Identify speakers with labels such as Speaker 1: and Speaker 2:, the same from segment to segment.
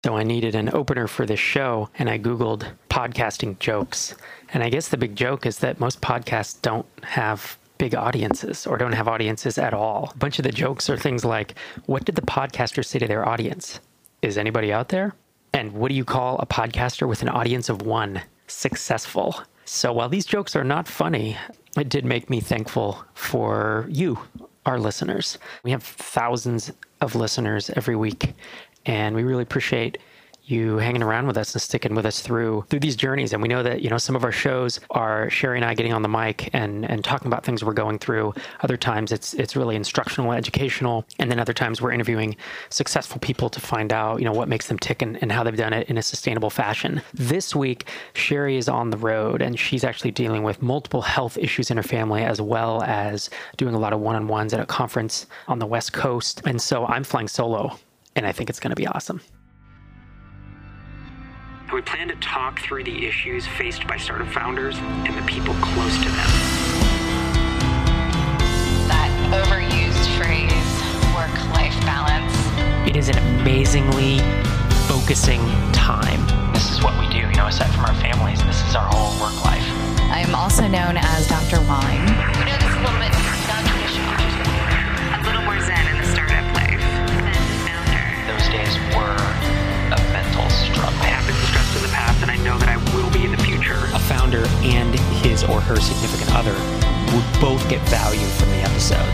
Speaker 1: So I needed an opener for this show, and I Googled podcasting jokes. And I guess the big joke is that most podcasts don't have big audiences or don't have audiences at all. A bunch of the jokes are things like, what did the podcaster say to their audience? Is anybody out there? And what do you call a podcaster with an audience of one? Successful. So while these jokes are not funny, it did make me thankful for you, our listeners. We have thousands of listeners every week, and we really appreciate you hanging around with us and sticking with us through these journeys. And we know that, some of our shows are Sherry and I getting on the mic and talking about things we're going through. Other times it's really instructional, educational. And then other times we're interviewing successful people to find out, what makes them tick and how they've done it in a sustainable fashion. This week, Sherry is on the road, and she's actually dealing with multiple health issues in her family, as well as doing a lot of one-on-ones at a conference on the West Coast. And so I'm flying solo, and I think it's going to be awesome. We plan to talk through the issues faced by startup founders and the people close to them.
Speaker 2: That overused phrase, work-life balance.
Speaker 1: It is an amazingly focusing time. This is what we do, aside from our families, this is our whole work life.
Speaker 2: I'm also known as Dr. Wine.
Speaker 3: This is a little bit non-traditional. A little more zen in the startup life than founder.
Speaker 1: Those days were a mental struggle. I have been stressed in the past, and I know that I will be in the future. A founder and his or her significant other would both get value from the episode.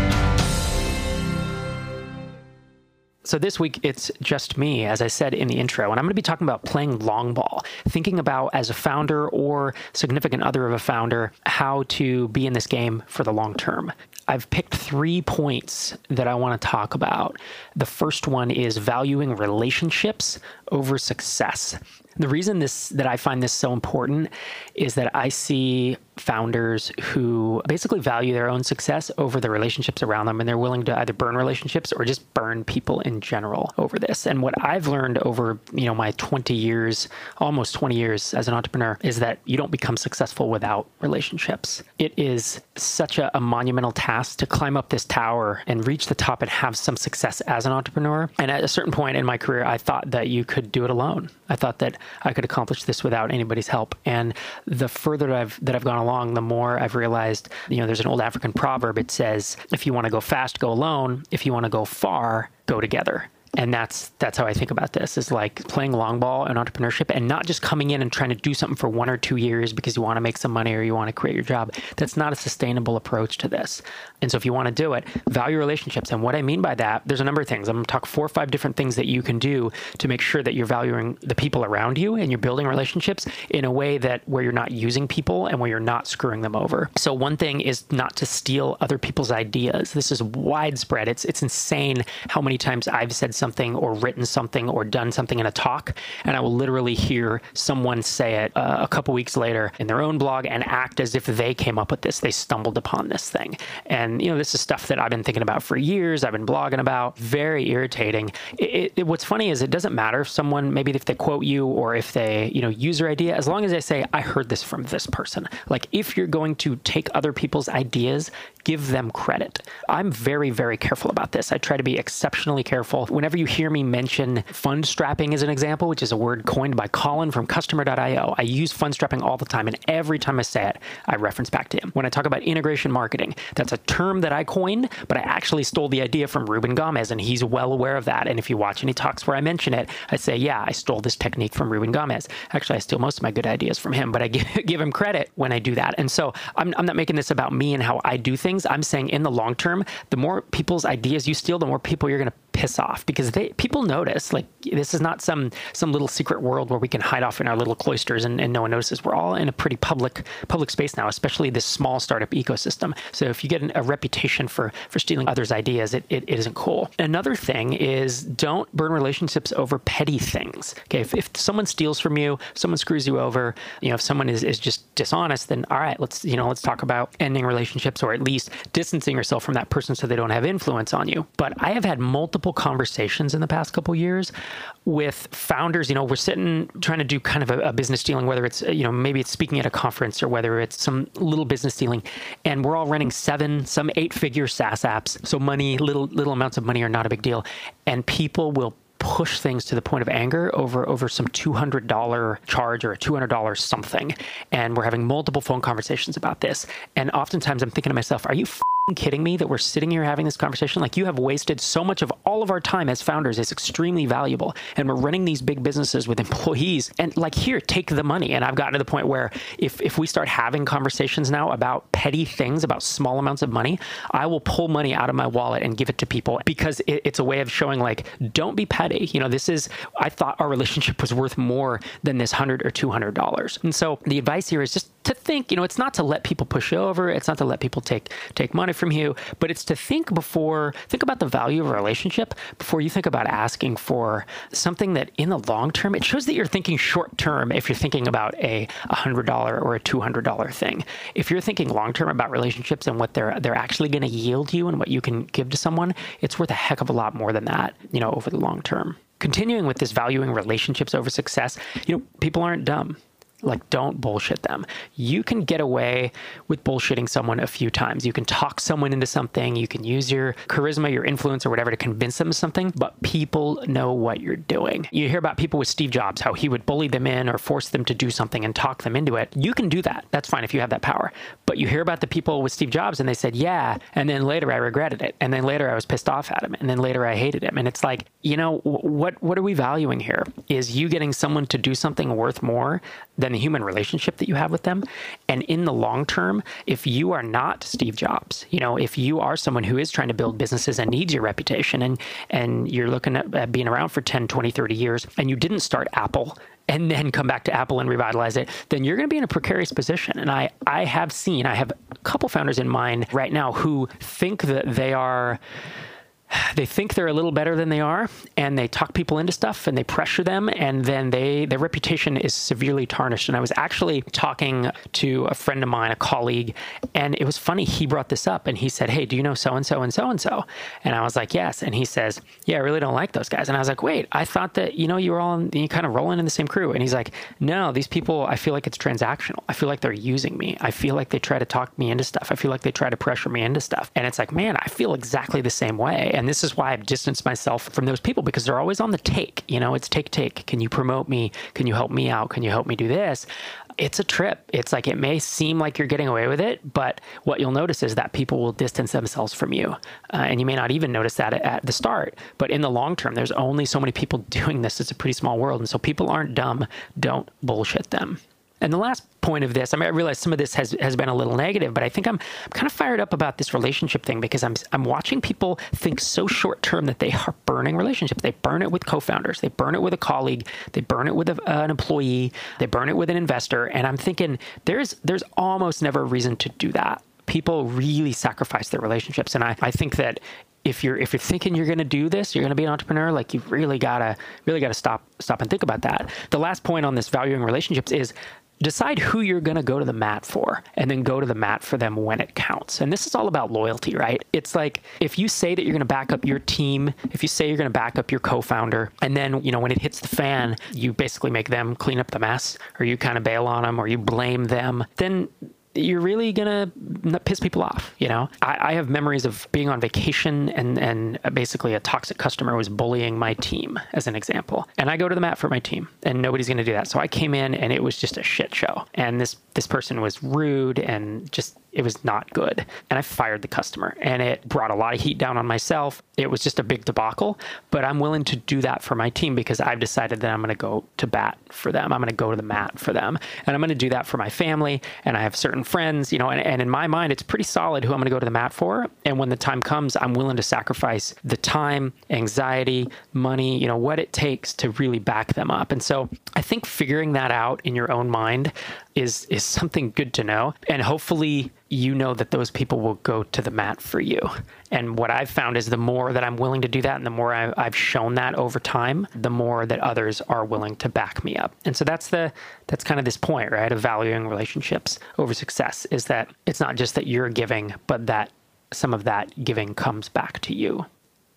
Speaker 1: So this week, it's just me, as I said in the intro, and I'm going to be talking about playing long ball, thinking about, as a founder or significant other of a founder, how to be in this game for the long term. I've picked 3 points that I want to talk about. The first one is valuing relationships over success. The reason that I find this so important is that I see founders who basically value their own success over the relationships around them, and they're willing to either burn relationships or just burn people in general over this. And what I've learned over, my 20 years, almost 20 years as an entrepreneur, is that you don't become successful without relationships. It is such a monumental task to climb up this tower and reach the top and have some success as an entrepreneur. And at a certain point in my career, I thought that you could do it alone. I thought that I could accomplish this without anybody's help. And the further that I've gone along, the more I've realized, there's an old African proverb. It says, if you want to go fast, go alone. If you want to go far, go together. And that's how I think about this, is like playing long ball in entrepreneurship and not just coming in and trying to do something for 1 or 2 years because you want to make some money or you want to create your job. That's not a sustainable approach to this. And so if you want to do it, value relationships. And what I mean by that, there's a number of things. I'm going to talk 4 or 5 different things that you can do to make sure that you're valuing the people around you and you're building relationships in a way that where you're not using people and where you're not screwing them over. So one thing is not to steal other people's ideas. This is widespread. It's insane how many times I've said something or written something or done something in a talk, and I will literally hear someone say it a couple weeks later in their own blog and act as if they came up with this. They stumbled upon this thing. And, this is stuff that I've been thinking about for years. I've been blogging about. Very irritating. What's funny is it doesn't matter if someone, maybe if they quote you or if they, use your idea, as long as they say, I heard this from this person. Like, if you're going to take other people's ideas, give them credit. I'm very, very careful about this. I try to be exceptionally careful. Whenever you hear me mention fund strapping as an example, which is a word coined by Colin from Customer.io, I use fund strapping all the time, and every time I say it, I reference back to him. When I talk about integration marketing, that's a term that I coined, but I actually stole the idea from Ruben Gomez, and he's well aware of that. And if you watch any talks where I mention it, I say, yeah, I stole this technique from Ruben Gomez. Actually, I steal most of my good ideas from him, but I give him credit when I do that. And so I'm not making this about me and how I do things. I'm saying in the long term, the more people's ideas you steal, the more people you're going to piss off, because people notice. Like, this is not some little secret world where we can hide off in our little cloisters and no one notices. We're all in a pretty public space now, especially this small startup ecosystem. So if you get a reputation for stealing others' ideas, it isn't cool. Another thing is, don't burn relationships over petty things. Okay, if someone steals from you, someone screws you over, if someone is just dishonest, then all right, let's talk about ending relationships, or at least distancing yourself from that person so they don't have influence on you. But I have had multiple conversations in the past couple years with founders. We're sitting trying to do kind of a business dealing, whether it's, maybe it's speaking at a conference or whether it's some little business dealing. And we're all running 7, some 8-figure SaaS apps. So little amounts of money are not a big deal. And people will push things to the point of anger over some $200 charge or a $200 something. And we're having multiple phone conversations about this. And oftentimes I'm thinking to myself, are you kidding me that we're sitting here having this conversation? Like, you have wasted so much of all of our time as founders is extremely valuable. And we're running these big businesses with employees, and like, here, take the money. And I've gotten to the point where if we start having conversations now about petty things, about small amounts of money, I will pull money out of my wallet and give it to people, because it's a way of showing, like, don't be petty. I thought our relationship was worth more than this $100 or $200. And so the advice here is just to think, it's not to let people push you over. It's not to let people take money from you, but it's to think about the value of a relationship before you think about asking for something that in the long term, it shows that you're thinking short term if you're thinking about a $100 or a $200 thing. If you're thinking long term about relationships and what they're actually going to yield you and what you can give to someone, it's worth a heck of a lot more than that, over the long term. Continuing with this valuing relationships over success, people aren't dumb. Like, don't bullshit them. You can get away with bullshitting someone a few times. You can talk someone into something. You can use your charisma, your influence, or whatever to convince them of something, but people know what you're doing. You hear about people with Steve Jobs, how he would bully them in or force them to do something and talk them into it. You can do that. That's fine if you have that power. But you hear about the people with Steve Jobs and they said, yeah, and then later I regretted it. And then later I was pissed off at him. And then later I hated him. And it's like, what are we valuing here? Is you getting someone to do something worth more than the human relationship that you have with them? And in the long term, if you are not Steve Jobs, if you are someone who is trying to build businesses and needs your reputation, and you're looking at being around for 10, 20, 30 years, and you didn't start Apple and then come back to Apple and revitalize it, then you're going to be in a precarious position. And I have a couple founders in mind right now who think that they think they're a little better than they are, and they talk people into stuff and they pressure them, and then their reputation is severely tarnished. And I was actually talking to a friend of mine, a colleague, and it was funny. He brought this up and he said, hey, do you know so-and-so and so-and-so? And I was like, yes. And he says, yeah, I really don't like those guys. And I was like, wait, I thought that, you were you kind of rolling in the same crew. And he's like, no, these people, I feel like it's transactional. I feel like they're using me. I feel like they try to talk me into stuff. I feel like they try to pressure me into stuff. And it's like, man, I feel exactly the same way. And this is why I've distanced myself from those people, because they're always on the take. It's take. Can you promote me? Can you help me out? Can you help me do this? It's a trip. It's like, it may seem like you're getting away with it, but what you'll notice is that people will distance themselves from you. And you may not even notice that at the start, but in the long term, there's only so many people doing this. It's a pretty small world. And so people aren't dumb. Don't bullshit them. And the last point of this, I realize some of this has been a little negative, but I think I'm kind of fired up about this relationship thing, because I'm watching people think so short term that they are burning relationships. They burn it with co-founders. They burn it with a colleague. They burn it with an employee. They burn it with an investor. And I'm thinking there's almost never a reason to do that. People really sacrifice their relationships. And I think that if you're thinking you're going to do this, you're going to be an entrepreneur, like, you've really gotta stop and think about that. The last point on this valuing relationships is decide who you're going to go to the mat for, and then go to the mat for them when it counts. And this is all about loyalty, right? It's like, if you say that you're going to back up your team, if you say you're going to back up your co-founder, and then, when it hits the fan, you basically make them clean up the mess, or you kind of bail on them, or you blame them, then you're really going to piss people off. I have memories of being on vacation and basically a toxic customer was bullying my team, as an example. And I go to the mat for my team, and nobody's going to do that. So I came in and it was just a shit show. And this person was rude and just, it was not good. And I fired the customer, and it brought a lot of heat down on myself. It was just a big debacle, but I'm willing to do that for my team because I've decided that I'm going to go to bat for them. I'm going to go to the mat for them, and I'm going to do that for my family. And I have certain friends, and in my mind, it's pretty solid who I'm going to go to the mat for. And when the time comes, I'm willing to sacrifice the time, anxiety, money, what it takes to really back them up. And so I think figuring that out in your own mind is something good to know. And hopefully you know that those people will go to the mat for you. And what I've found is the more that I'm willing to do that, and the more I've shown that over time, the more that others are willing to back me up. And so that's kind of this point, right, of valuing relationships over success, is that it's not just that you're giving, but that some of that giving comes back to you.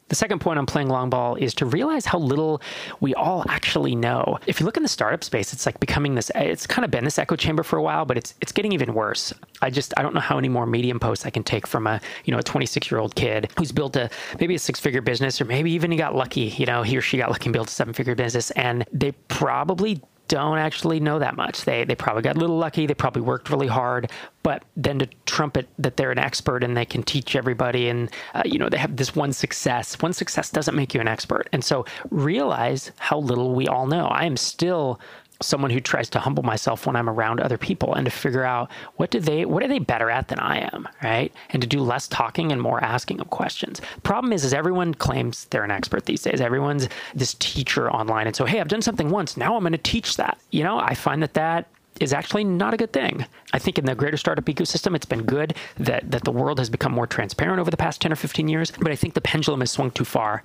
Speaker 1: The second point on playing long ball is to realize how little we all actually know. If you look in the startup space, it's like becoming this, it's kind of been this echo chamber for a while, but it's getting even worse. I don't know how many more Medium posts I can take from a 26-year-old kid who's built maybe a 6-figure business, or maybe even he got lucky, he or she got lucky and built a 7-figure business, and they probably don't actually know that much. They probably got a little lucky. They probably worked really hard, but then to trumpet that they're an expert and they can teach everybody, and they have this one success. One success doesn't make you an expert. And so realize how little we all know. I am still someone who tries to humble myself when I'm around other people and to figure out what are they better at than I am, right? And to do less talking and more asking of questions. The problem is everyone claims they're an expert these days. Everyone's this teacher online. And so, hey, I've done something once. Now I'm going to teach that. I find that is actually not a good thing. I think in the greater startup ecosystem, it's been good that the world has become more transparent over the past 10 or 15 years, but I think the pendulum has swung too far.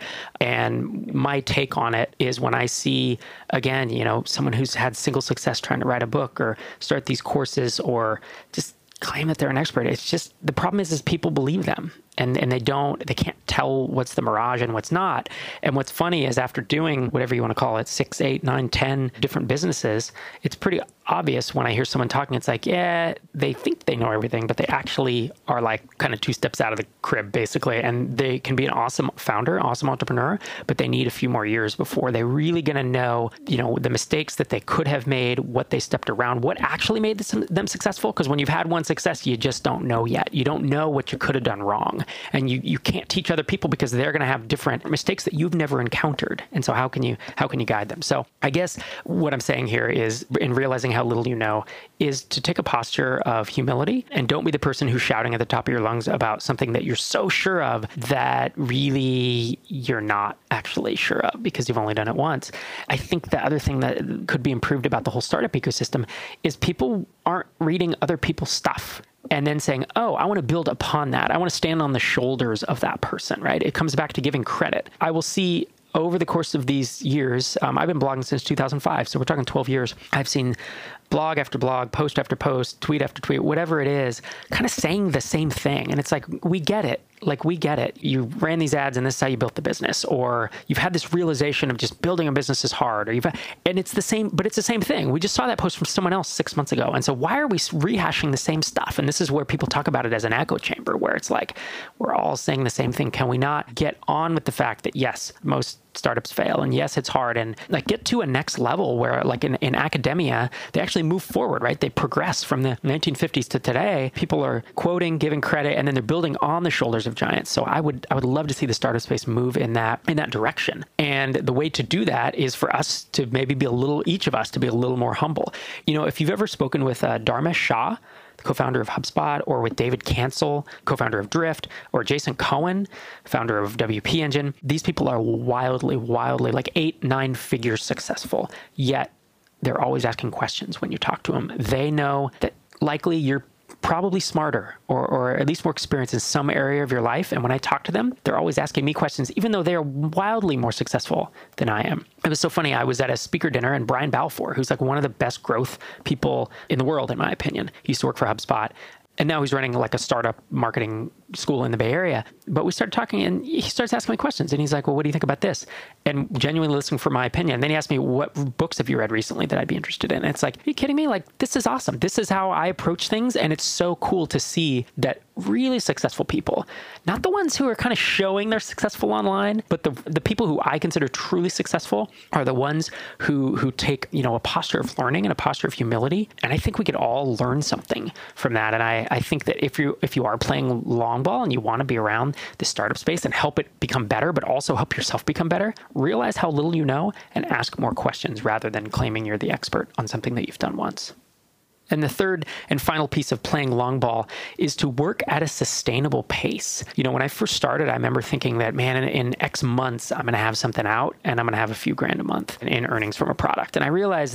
Speaker 1: And my take on it is when I see, again, someone who's had single success trying to write a book or start these courses or just claim that they're an expert. It's just, the problem is people believe them. And they can't tell what's the mirage and what's not. And what's funny is after doing whatever you want to call it, 6, 8, 9, 10 different businesses, it's pretty obvious when I hear someone talking, it's like, yeah, they think they know everything, but they actually are like kind of 2 steps out of the crib, basically. And they can be an awesome founder, awesome entrepreneur, but they need a few more years before they're really going to know, the mistakes that they could have made, what they stepped around, what actually made them successful. Because when you've had one success, you just don't know yet. You don't know what you could have done wrong. And you can't teach other people because they're going to have different mistakes that you've never encountered. And so how can you guide them? So I guess what I'm saying here is, in realizing how little you know, is to take a posture of humility and don't be the person who's shouting at the top of your lungs about something that you're so sure of that really you're not actually sure of because you've only done it once. I think the other thing that could be improved about the whole startup ecosystem is people aren't reading other people's stuff and then saying, oh, I want to build upon that. I want to stand on the shoulders of that person, right? It comes back to giving credit. I will see over the course of these years, I've been blogging since 2005, so we're talking 12 years. I've seen blog after blog, post after post, tweet after tweet, whatever it is, kind of saying the same thing. And it's like, we get it. Like, we get it. You ran these ads and this is how you built the business. Or you've had this realization of just building a business is hard. And it's the same, but it's the same thing. We just saw that post from someone else 6 months ago. And so why are we rehashing the same stuff? And this is where people talk about it as an echo chamber, where it's like, we're all saying the same thing. Can we not get on with the fact that, yes, most startups fail, and yes, it's hard, and like get to a next level where, like in academia, they actually move forward, right? They progress from the 1950s to today. People are quoting, giving credit, and then they're building on the shoulders of giants. So I would love to see the startup space move in that direction. And the way to do that is for us to maybe each of us to be a little more humble. If you've ever spoken with Dharmesh Shah, the co-founder of HubSpot, or with David Cancel, co-founder of Drift, or Jason Cohen, founder of WP Engine, these people are wildly, like 8, 9 figures successful, yet they're always asking questions when you talk to them. They know that likely you're probably smarter or at least more experienced in some area of your life. And when I talk to them, they're always asking me questions, even though they're wildly more successful than I am. It was so funny. I was at a speaker dinner and Brian Balfour, who's like one of the best growth people in the world, in my opinion. He used to work for HubSpot. And now he's running like a startup marketing school in the Bay Area. But we started talking and he starts asking me questions. And he's like, well, what do you think about this? And genuinely listening for my opinion. And then he asked me, what books have you read recently that I'd be interested in? And it's like, are you kidding me? Like, this is awesome. This is how I approach things. And it's so cool to see that really successful people, not the ones who are kind of showing they're successful online, but the people who I consider truly successful are the ones who take, a posture of learning and a posture of humility. And I think we could all learn something from that. And I think that if you are playing long ball and you want to be around the startup space and help it become better, but also help yourself become better, realize how little you know and ask more questions rather than claiming you're the expert on something that you've done once. And the third and final piece of playing long ball is to work at a sustainable pace. When I first started, I remember thinking that, man, in X months, I'm going to have something out and I'm going to have a few grand a month in earnings from a product. And I realized that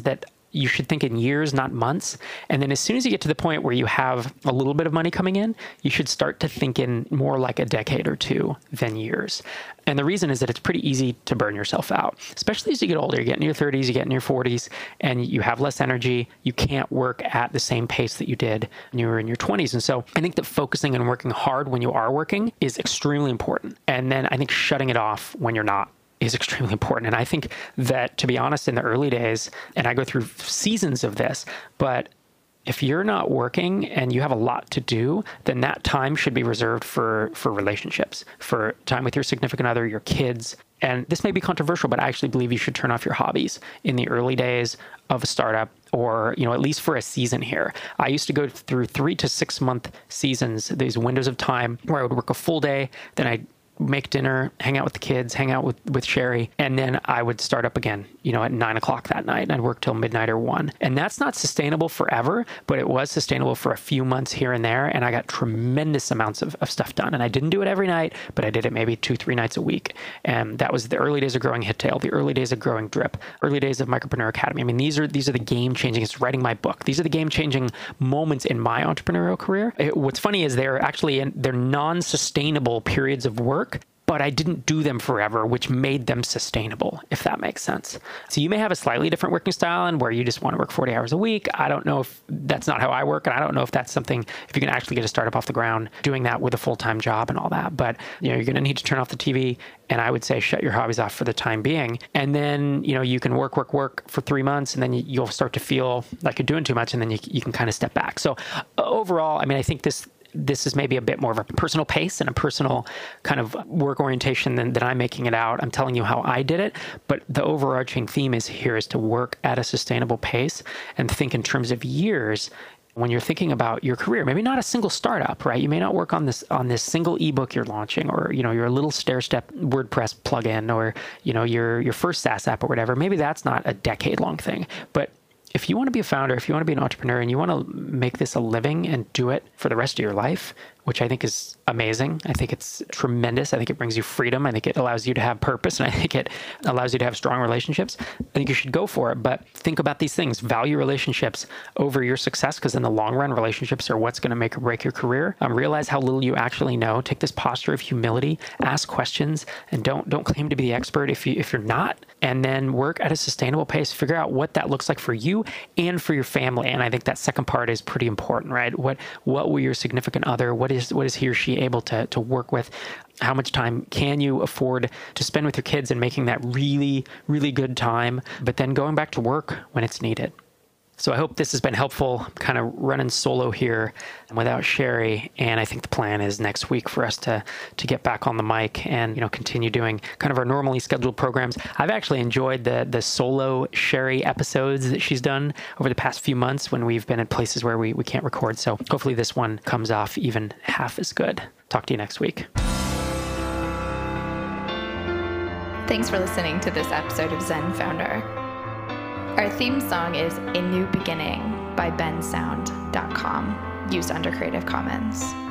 Speaker 1: you should think in years, not months. And then as soon as you get to the point where you have a little bit of money coming in, you should start to think in more like a decade or two than years. And the reason is that it's pretty easy to burn yourself out, especially as you get older. You get in your 30s, you get in your 40s, and you have less energy. You can't work at the same pace that you did when you were in your 20s. And so I think that focusing and working hard when you are working is extremely important. And then I think shutting it off when you're not is extremely important. And I think that, to be honest, in the early days, and I go through seasons of this, but if you're not working and you have a lot to do, then that time should be reserved for relationships, for time with your significant other, your kids. And this may be controversial, but I actually believe you should turn off your hobbies in the early days of a startup, or, at least for a season here. I used to go through 3 to 6 month seasons, these windows of time where I would work a full day, then I'd make dinner, hang out with the kids, hang out with Sherry, and then I would start up again, at 9 o'clock that night, and I'd work till midnight or 1. And that's not sustainable forever, but it was sustainable for a few months here and there, and I got tremendous amounts of stuff done. And I didn't do it every night, but I did it maybe 2-3 nights a week. And that was the early days of growing Hittail, the early days of growing Drip, early days of Micropreneur Academy. I mean, these are the game-changing, it's writing my book. These are the game-changing moments in my entrepreneurial career. What's funny is they're non-sustainable periods of work, but I didn't do them forever, which made them sustainable, if that makes sense. So you may have a slightly different working style and where you just want to work 40 hours a week. I don't know if that's not how I work. And I don't know if that's something, if you can actually get a startup off the ground, doing that with a full-time job and all that. But, you're going to need to turn off the TV. And I would say shut your hobbies off for the time being. And then, you can work for 3 months, and then you'll start to feel like you're doing too much, and then you can kind of step back. So overall, I mean, I think this is maybe a bit more of a personal pace and a personal kind of work orientation than I'm making it out. I'm telling you how I did it, but the overarching theme is to work at a sustainable pace and think in terms of years when you're thinking about your career. Maybe not a single startup, right? You may not work on this single ebook you're launching, or your little stair-step WordPress plugin, or your first SaaS app or whatever. Maybe that's not a decade-long thing, but if you want to be a founder, if you want to be an entrepreneur, and you want to make this a living and do it for the rest of your life, which I think is amazing. I think it's tremendous. I think it brings you freedom. I think it allows you to have purpose, and I think it allows you to have strong relationships. I think you should go for it, but think about these things. Value relationships over your success, because in the long run, relationships are what's going to make or break your career. Realize how little you actually know. Take this posture of humility, ask questions, and don't claim to be the expert if you're not. And then work at a sustainable pace. Figure out what that looks like for you and for your family. And I think that second part is pretty important, right? What will your significant other, what is he or she able to work with? How much time can you afford to spend with your kids and making that really, really good time, but then going back to work when it's needed? So I hope this has been helpful. I'm kind of running solo here without Sherry, and I think the plan is next week for us to get back on the mic and continue doing kind of our normally scheduled programs. I've actually enjoyed the solo Sherry episodes that she's done over the past few months when we've been in places where we can't record. So hopefully this one comes off even half as good. Talk to you next week.
Speaker 2: Thanks for listening to this episode of Zen Founder. Our theme song is A New Beginning by bensound.com, used under Creative Commons.